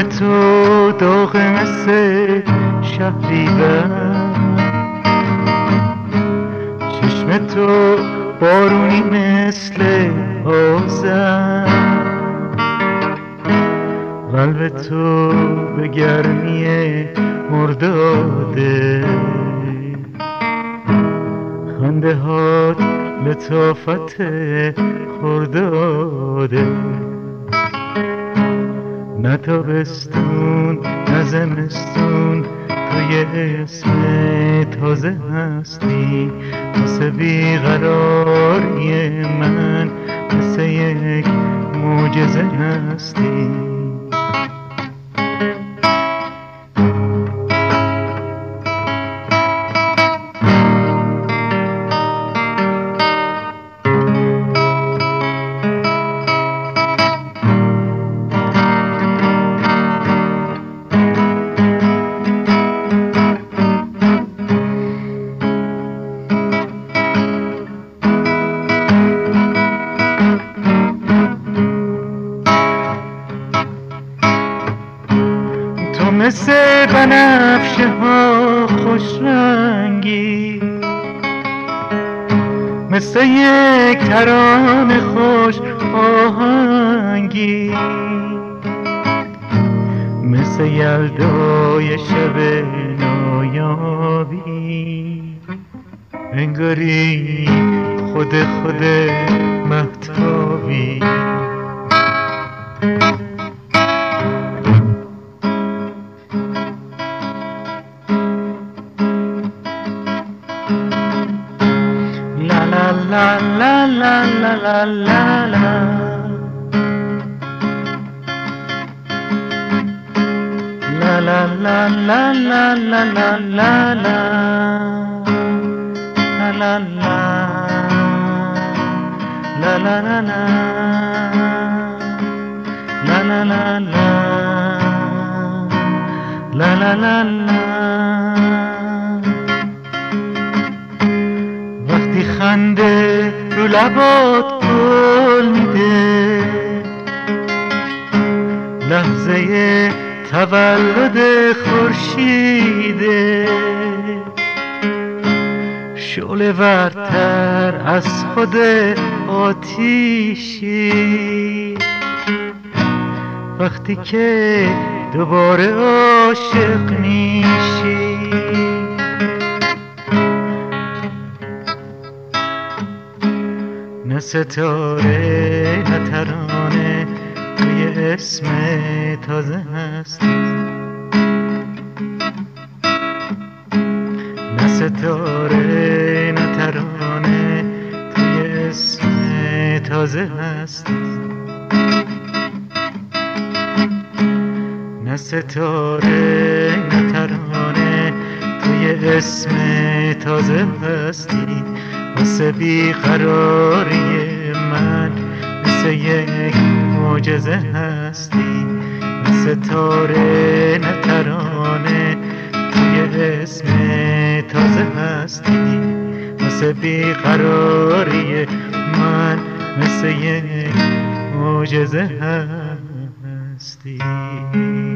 چشم تو داغ مثل شهریور، چشم تو بارونی مثل آذر، قلب تو به گرمی مرداده، خنده هات لطافت خرداده. نه تابستون نه زمستون تو یه اسم تازه هستی، واسه بیقراری من مثل یک معجزه هستی. مثل بنفشه ها خوش رنگی، مثل یک ترانه خوش آهنگی، مثل یلدای شب نایابی، انگاری خود مهتابی. La la la la la la la. La la la la la la la la la. La la la. La la la la. La la la la. La la la la. وقتی خنده رو لبات گل میده، لحظه تولد خورشیده، شعله ورتر از خود آتیشی، وقتی که دوباره عاشق میشی. نه ستاره نه ترانه توی اسم تازه هستی، نه ستاره نه ترانه توی اسم تازه هستی، نه ستاره نه ترانه توی اسم تازه هستی، واسه بیقراری من مثل یک معجزه هستی، نه ستاره نه ترانه توی اسم تازه هستی، واسه بیقراری من مثل یک معجزه هستی.